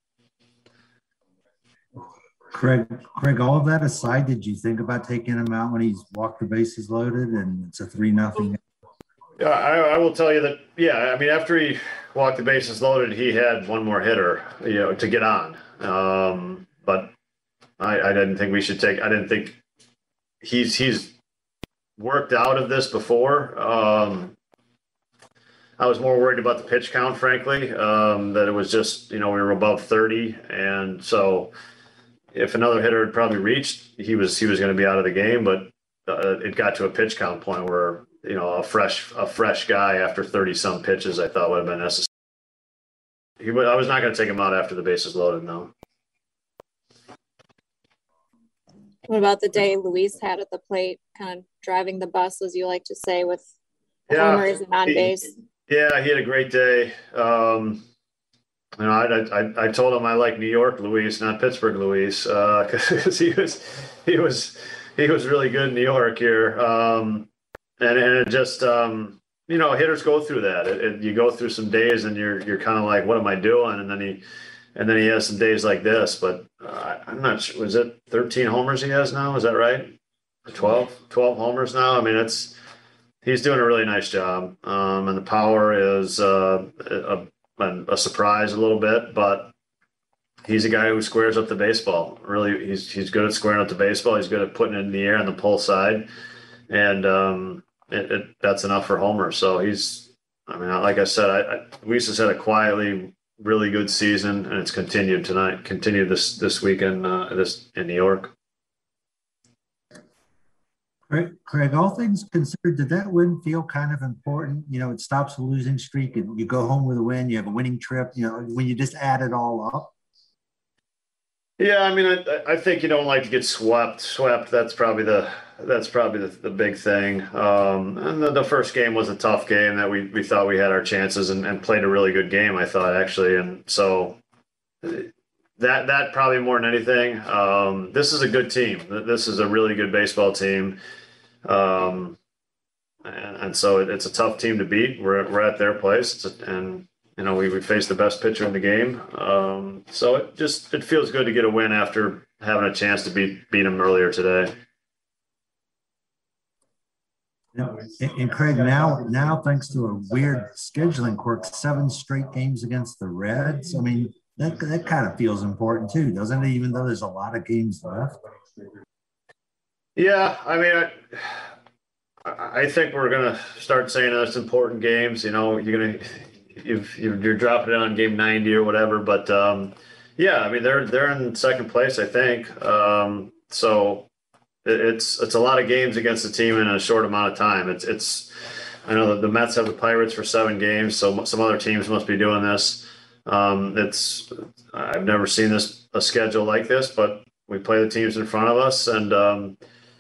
Craig, Craig, all of that aside, did you think about taking him out when he's walked the bases loaded and it's a three nothing? Yeah, I, I will tell you that. Yeah, I mean, after he walked the bases loaded, he had one more hitter, you know, to get on. Um, but I, I didn't think we should take. I didn't think he's he's worked out of this before. Um, I was more worried about the pitch count, frankly, um, that it was just, you know, we were above thirty, and so if another hitter had probably reached, he was he was going to be out of the game. But uh, it got to a pitch count point where, you know, a fresh a fresh guy after thirty some pitches, I thought would have been necessary. He, I was not going to take him out after the bases loaded, no. What about the day Luis had at the plate, kind of driving the bus, as you like to say, with Yeah, homers and on base? Yeah, he had a great day. Um, you know, I, I I told him I like New York Luis, not Pittsburgh Luis, because uh, he was he was he was really good in New York here. Um, and and it just um, you know, hitters go through that. It, it, you go through some days and you're you're kind of like, what am I doing? And then he and then he has some days like this. But uh, I'm not sure. Was it thirteen homers he has now? Is that right? twelve, twelve homers now. I mean, it's. he's doing a really nice job. Um, and the power is uh, a, a surprise a little bit, but he's a guy who squares up the baseball. Really, he's he's good at squaring up the baseball. He's good at putting it in the air on the pull side, and um, it, it, that's enough for homers. So he's, I mean, like I said, I, I, Luis had a quietly really good season, and it's continued tonight, continued this this weekend, uh, this in New York. Craig, Craig, all things considered, did that win feel kind of important? You know, it stops a losing streak, and you go home with a win. You have a winning trip. You know, when you just add it all up. Yeah, I mean, I, I think you don't like to get swept. Swept. That's probably the that's probably the, the big thing. Um, and the, the first game was a tough game that we, we thought we had our chances and, and played a really good game. I thought actually, and so that that probably more than anything. Um, this is a good team. This is a really good baseball team, um, and, and so it, it's a tough team to beat. We're we're at their place, it's a, and. You know, we, we faced the best pitcher in the game. Um, so it just it feels good to get a win after having a chance to beat beat him earlier today. No, and, and Craig, now now thanks to a weird scheduling quirk, seven straight games against the Reds. I mean, that that kind of feels important too, doesn't it? Even though there's a lot of games left. Yeah, I mean, I, I think we're gonna start saying that's important games. You know, you're gonna. If you're dropping it on game ninety or whatever, but um, yeah, I mean they're they're in second place, I think. Um, so it's it's a lot of games against the team in a short amount of time. It's it's I know that the Mets have the Pirates for seven games, so some other teams must be doing this. Um, it's I've never seen this a schedule like this, but we play the teams in front of us, and um,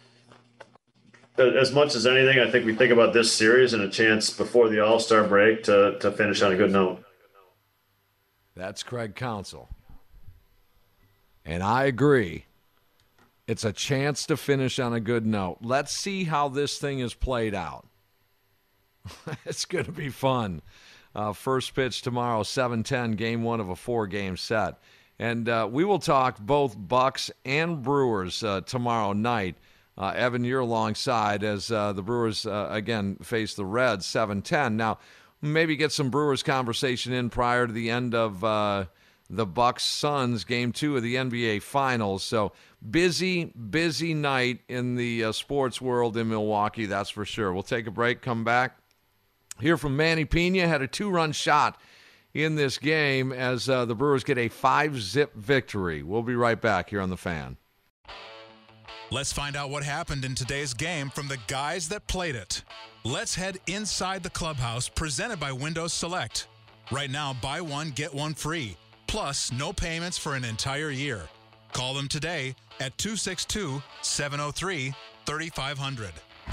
as much as anything, I think we think about this series and a chance before the All-Star break to to finish on a good note. That's Craig Counsell. And I agree. It's a chance to finish on a good note. Let's see how this thing is played out. It's going to be fun. Uh, first pitch tomorrow, seven ten, game one of a four-game set. And uh, we will talk both Bucks and Brewers uh, tomorrow night. Uh, Evan, you're alongside as uh, the Brewers, uh, again, face the Reds seven ten. Now, maybe get some Brewers conversation in prior to the end of uh, the Bucks-Suns game two of the N B A Finals. So busy, busy night in the uh, sports world in Milwaukee, that's for sure. We'll take a break, come back. Hear from Manny Pena, had a two-run shot in this game as uh, the Brewers get a five-zip victory. We'll be right back here on The Fan. Let's find out what happened in today's game from the guys that played it. Let's head inside the clubhouse, presented by Windows Select. Right now, buy one, get one free. Plus, no payments for an entire year. Call them today at two six two, seven oh three, three five hundred.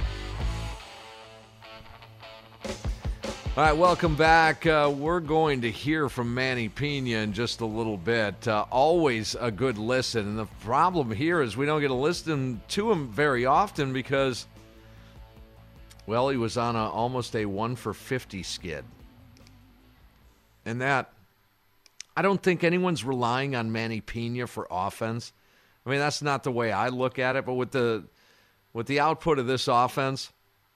All right, welcome back. Uh, we're going to hear from Manny Pena in just a little bit. Uh, always a good listen. And the problem here is we don't get to listen to him very often because, well, he was on a, almost a one for fifty skid. And that, I don't think anyone's relying on Manny Pena for offense. I mean, that's not the way I look at it. But with the with the output of this offense,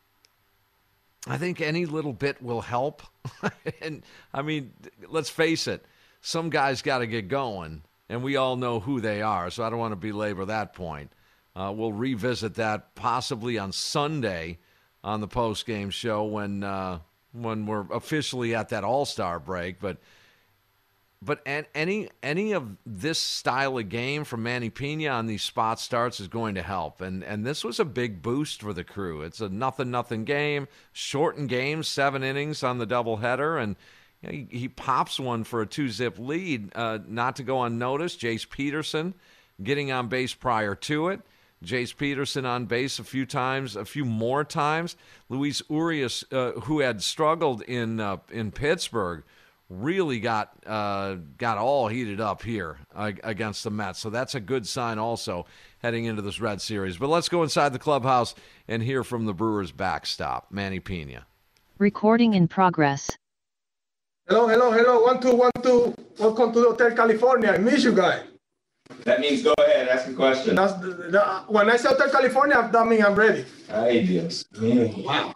I think any little bit will help. And, I mean, let's face it, some guys got to get going, and we all know who they are, so I don't want to belabor that point. Uh, we'll revisit that possibly on Sunday on the post-game show when uh, when we're officially at that All-Star break. But but any any of this style of game from Manny Pena on these spot starts is going to help. And and this was a big boost for the Crew. It's a nothing-nothing game, shortened game, seven innings on the doubleheader, and you know, he, he pops one for a two-zip lead, uh, not to go unnoticed. Jace Peterson getting on base prior to it. Jace Peterson on base a few times, a few more times. Luis Urias, uh, who had struggled in uh, in Pittsburgh, really got uh, got all heated up here uh, against the Mets. So that's a good sign also heading into this Red Series. But let's go inside the clubhouse and hear from the Brewers backstop, Manny Pena. Recording in progress. Hello, hello, hello. One, two, one, two. Welcome to the Hotel California. I miss you guys. That means go ahead, ask a question. That's the, the, when I say Hotel California, that means I'm ready. Ay, Dios mío. Wow.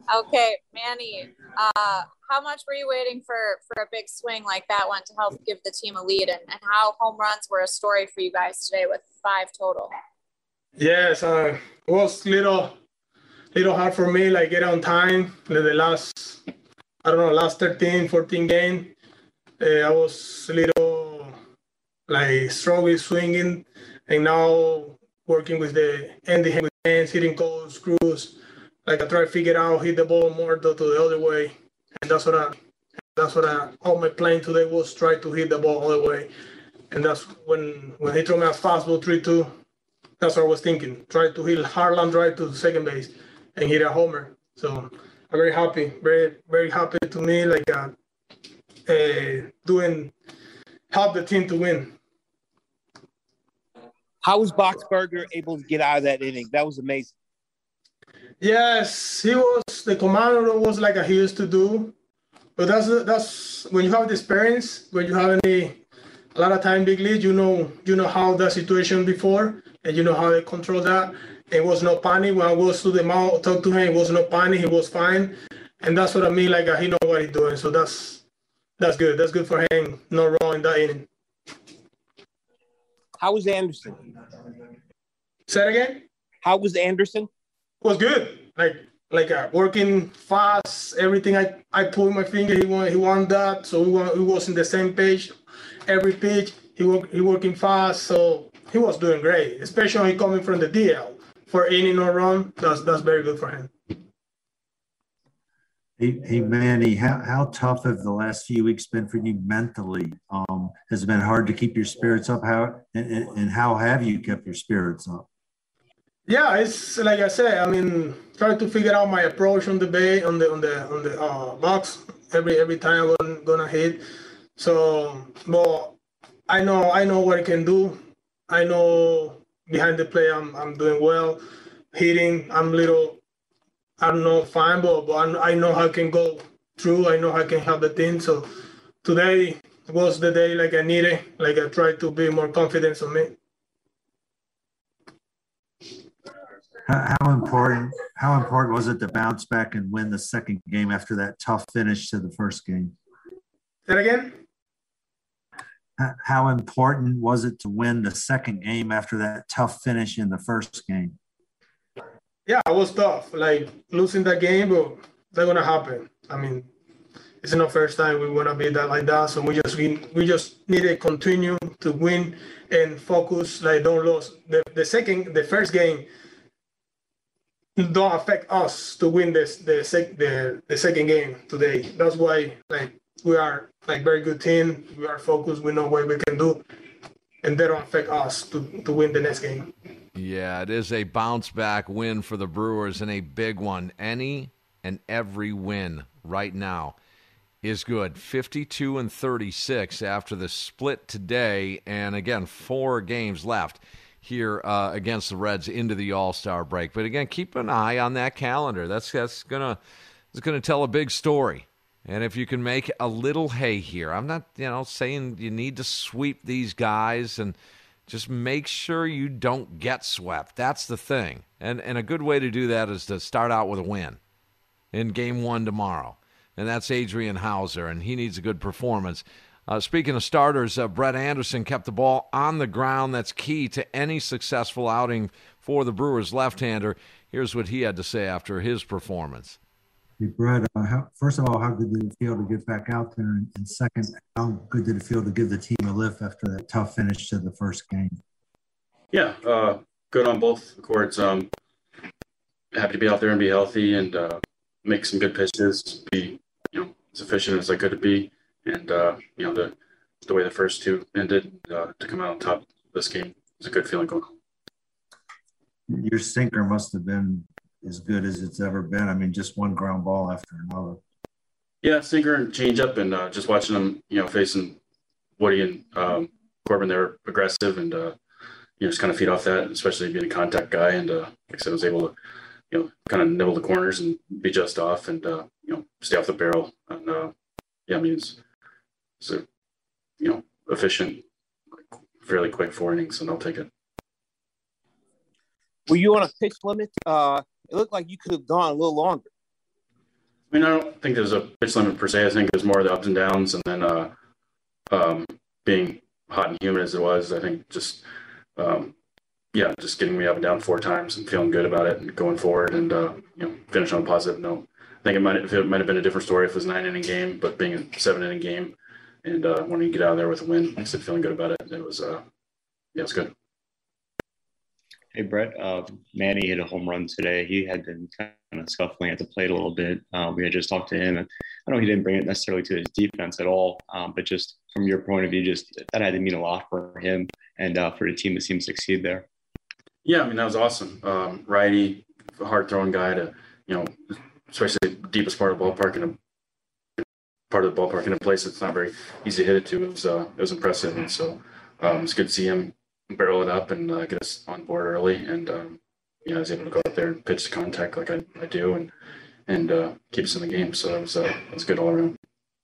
Okay, Manny, uh, how much were you waiting for for a big swing like that one to help give the team a lead, and, and how home runs were a story for you guys today with five total? Yes, uh, it was little little hard for me, like get on time. The last, I don't know, last thirteen, fourteen game, uh, I was a little like struggling swinging, and now working with the ending hand with hands, hitting cold screws. Like I try to figure out, hit the ball more to, to the other way, and that's what I, that's what I, all my playing today was try to hit the ball all the way, and that's when when he threw me a fastball three two, that's what I was thinking, try to hit hard line drive to second base, and hit a homer. So I'm very happy, very very happy to me, like uh, uh, doing, help the team to win. How was Boxberger able to get out of that inning? That was amazing. Yes, he was, the commander was like he used to do, but that's that's when you have the experience, when you have any a lot of time big league, you know you know how the situation before, and you know how they control that. It was no panic when I was to the mouth, talk to him. It was no panic. He was fine, and that's what I mean. Like he know what he's doing, so that's that's good. That's good for him. No wrong in that inning. How was Anderson? Say it again. How was Anderson? Was good, like like uh, working fast. Everything I, I put my finger, he want he want that, so we want we was in the same page. Every pitch he work he working fast, so he was doing great. Especially coming from the D L for inning or run, that's that's very good for him. Hey, hey Manny, how how tough have the last few weeks been for you mentally? Um, has it been hard to keep your spirits up? How and, and how have you kept your spirits up? Yeah, it's like I said. I mean, try to figure out my approach on the bay, on the on the on the uh, box every every time I'm gonna, gonna hit. So, but I know I know what I can do. I know behind the play I'm I'm doing well. Hitting, I'm little, I don't know, fine, but, but I know how I can go through. I know how I can help the team. So today was the day like I needed. Like I tried to be more confident on me. How important how important was it to bounce back and win the second game after that tough finish to the first game? Say that again? How important was it to win the second game after that tough finish in the first game? Yeah, it was tough. Like losing that game, but that's gonna happen. I mean, it's not the first time we wanna be that like that. So we just we, we just need to continue to win and focus. Like don't lose. The the second the first game don't affect us to win this the sec the, the second game today. That's why like we are like very good team. We are focused. We know what we can do, and they don't affect us to, to win the next game. Yeah, it is a bounce back win for the Brewers and a big one. Any and every win right now is good. fifty-two and thirty-six after the split today, and again four games left here uh, against the Reds into the All-Star break. But again, keep an eye on that calendar. That's that's gonna it's gonna tell a big story. And if you can make a little hay here, I'm not you know saying you need to sweep these guys, and just make sure you don't get swept. That's the thing. And and a good way to do that is to start out with a win in game one tomorrow. And that's Adrian Hauser, and he needs a good performance. Uh, speaking of starters, uh, Brett Anderson kept the ball on the ground. That's key to any successful outing for the Brewers left-hander. Here's what he had to say after his performance. Hey, Brett, uh, how, first of all, how good did it feel to get back out there? And, and second, how good did it feel to give the team a lift after that tough finish to the first game? Yeah, uh, good on both courts. Um, happy to be out there and be healthy and uh, make some good pitches, be you know as efficient as I could be. And, uh, you know, the the way the first two ended, uh, to come out on top of this game is a good feeling going on. Your sinker must have been as good as it's ever been. I mean, just one ground ball after another. Yeah, sinker and changeup, and uh, just watching them, you know, facing Woody and um, Corbin, they were aggressive and, uh, you know, just kind of feed off that, especially being a contact guy. And, uh, like I said, I was able to, you know, kind of nibble the corners and be just off and, uh, you know, stay off the barrel. And, uh, yeah, I mean, it's, it's a, you know, efficient, fairly quick four innings, and I'll take it. Were you on a pitch limit? Uh, it looked like you could have gone a little longer. I mean, I don't think there's a pitch limit per se. I think it was more of the ups and downs, and then uh, um, being hot and humid as it was, I think just, um, yeah, just getting me up and down four times and feeling good about it and going forward and, uh, you know, finish on a positive note. I think it might, if it might have been a different story if it was a nine inning game, but being a seven inning game and uh, wanting to get out of there with a win, like I said, feeling good about it. It was, uh, yeah, it's good. Hey, Brett, uh, Manny hit a home run today. He had been kind of scuffling at the plate a little bit. Uh, we had just talked to him. And I know he didn't bring it necessarily to his defense at all, um, but just from your point of view, just that had to mean a lot for him and uh, for the team to see him succeed there. Yeah, I mean, that was awesome. Um, righty, hard-throwing guy to, you know, especially the deepest part of the ballpark and a part of the ballpark in a place that's not very easy to hit it to. It was, uh, it was impressive. And so um, it's good to see him barrel it up and uh, get us on board early. And, um, you know, I was able to go out there and pitch to contact like I, I do and and uh, keep us in the game. So it was, uh, it was good all around.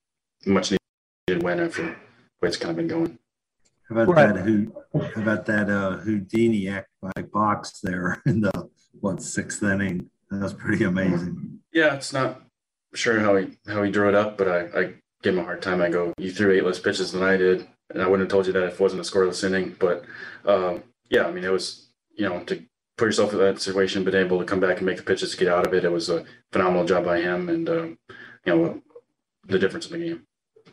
Much needed win after the way it's kind of been going. How about right. that? Who? How about that uh, Houdini act by Box there in the what sixth inning? That was pretty amazing. Yeah, it's not sure how he how he drew it up, but I, I gave him a hard time. I go, you threw eight less pitches than I did, and I wouldn't have told you that if it wasn't a scoreless inning. But um, yeah, I mean, it was, you know, to put yourself in that situation, but able to come back and make the pitches to get out of it. It was a phenomenal job by him, and um, you know, the difference in the game.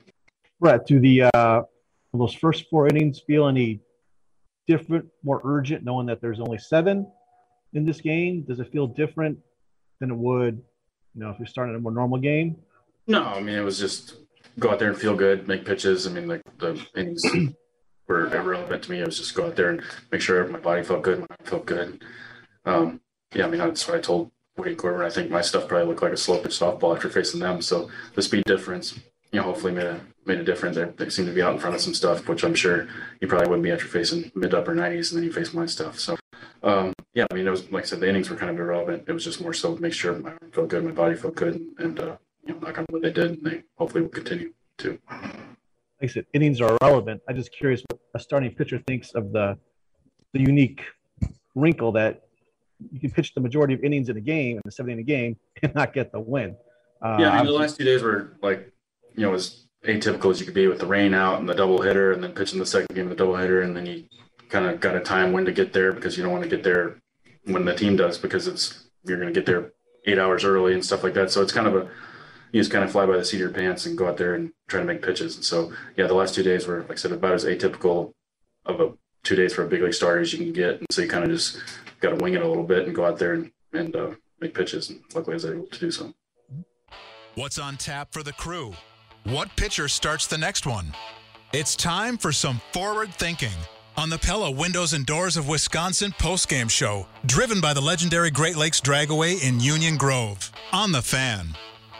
Brett, do the uh, those first four innings feel any different, more urgent, knowing that there's only seven in this game? Does it feel different than it would, you know, if you're starting a more normal game? No, I mean, it was just go out there and feel good, make pitches. I mean, like the innings were irrelevant to me. It was just go out there and make sure my body felt good, my mind felt good. Um, yeah, I mean, that's what I told Woody and Corbin. I think my stuff probably looked like a slow pitch softball after facing them. So the speed difference, you know, hopefully made a made a difference. They, they seem to be out in front of some stuff, which I'm sure you probably wouldn't be after facing mid to upper nineties, and then you face my stuff. So, um, yeah, I mean, it was like I said, the innings were kind of irrelevant. It was just more so to make sure my arm felt good, my body felt good, and, and uh, you know, knock on wood, they did, and they hopefully will continue to. Like I said, innings are irrelevant. I'm just curious what a starting pitcher thinks of the the unique wrinkle that you can pitch the majority of innings in a game, in a seven-inning game, and not get the win. Uh, yeah, I mean, the last two days were like, you know, as atypical as you could be with the rain out and the double hitter, and then pitching the second game of the double hitter, and then you kind of got to time when to get there because you don't want to get there when the team does because it's you're going to get there eight hours early and stuff like that. So it's kind of a you just kind of fly by the seat of your pants and go out there and try to make pitches. And so yeah, the last two days were, like I said, about as atypical of a two days for a big league starter as you can get. And so you kind of just got to wing it a little bit and go out there and and uh, make pitches. And luckily I was able to do so. What's on tap for the Crew? What pitcher starts the next one? It's time for some forward thinking on the Pella Windows and Doors of Wisconsin postgame show, driven by the legendary Great Lakes Dragaway in Union Grove. On the Fan.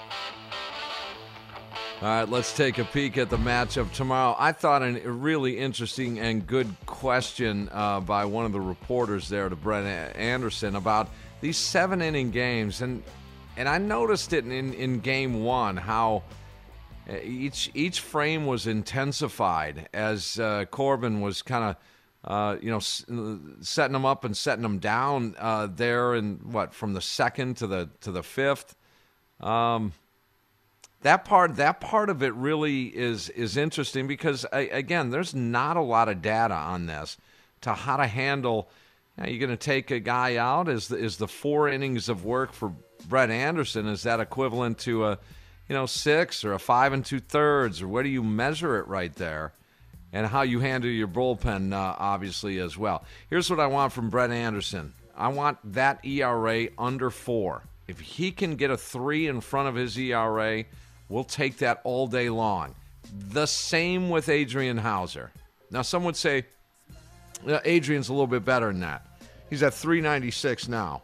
All right, let's take a peek at the matchup tomorrow. I thought a really interesting and good question uh, by one of the reporters there to Brett Anderson about these seven-inning games. And and I noticed it in, in game one, how each each frame was intensified as uh, Corbin was kind of, uh, you know, s- setting them up and setting them down uh, there in, what, from the second to the to the fifth. Um That part, that part of it really is is interesting because, again, there's not a lot of data on this to how to handle. You know, you're going to take a guy out. Is the, is the four innings of work for Brett Anderson, is that equivalent to a, you know, six or a five and two thirds, or where do you measure it right there, and how you handle your bullpen, uh, obviously as well. Here's what I want from Brett Anderson. I want that E R A under four. If he can get a three in front of his E R A, we'll take that all day long. The same with Adrian Hauser. Now, some would say uh, Adrian's a little bit better than that. He's at three ninety-six now.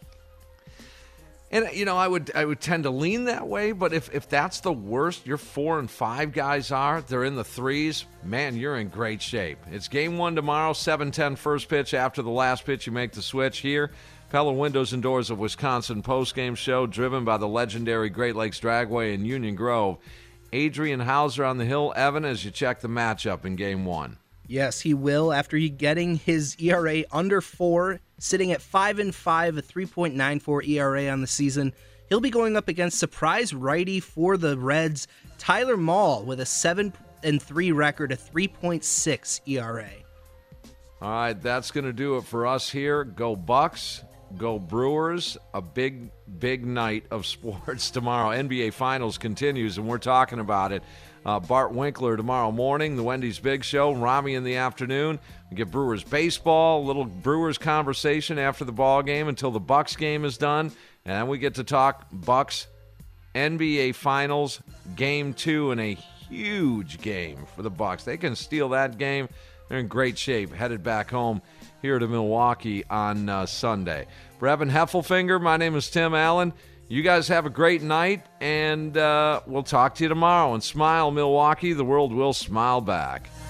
And, you know, I would I would tend to lean that way, but if, if that's the worst your four and five guys are, they're in the threes, man, you're in great shape. It's game one tomorrow, seven ten first pitch. After the last pitch, you make the switch here. Pella Windows and Doors of Wisconsin postgame show, driven by the legendary Great Lakes Dragway in Union Grove. Adrian Hauser on the hill. Evan, as you check the matchup in game one. Yes, he will. After he getting his E R A under four, sitting at five and five, a three point nine four E R A on the season. He'll be going up against surprise righty for the Reds, Tyler Mahle, with a seven and three record, a three point six E R A. All right, that's going to do it for us here. Go Bucks, go Brewers. A big, big night of sports tomorrow. N B A Finals continues, and we're talking about it. Uh, Bart Winkler tomorrow morning, the Wendy's Big Show, Rami in the afternoon. We get Brewers baseball, a little Brewers conversation after the ball game until the Bucks game is done. And then we get to talk Bucks N B A Finals Game two in a huge game for the Bucks. They can steal that game. They're in great shape, headed back home here to Milwaukee on uh, Sunday. For Evan Heffelfinger, my name is Tim Allen. You guys have a great night, and uh, we'll talk to you tomorrow. And smile, Milwaukee. The world will smile back.